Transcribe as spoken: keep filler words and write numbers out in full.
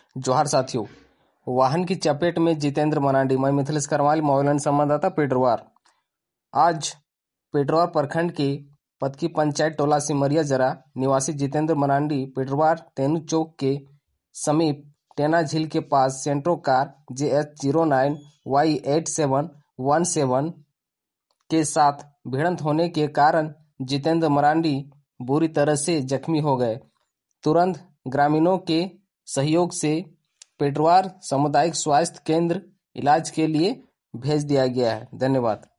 जोहार साथियों। वाहन की चपेट में जितेंद्र मरांडी। मैं मिथिलेश करवाल, मोबाइल संवाददाता पेटरवार। आज पेटरवार प्रखंड के पतकी पंचायत टोला सिमरिया जरा निवासी जितेंद्र मरांडी पेटरवार तेनू चौक के समीप टेना झील के पास Santro car J H zero nine Y eight seven one seven के साथ भिड़ंत होने के कारण जितेंद्र मरांडी बुरी तरह से जख्मी हो गए। तुरंत ग्रामीणों के सहयोग से पेटरवार सामुदायिक स्वास्थ्य केंद्र इलाज के लिए भेज दिया गया है। धन्यवाद।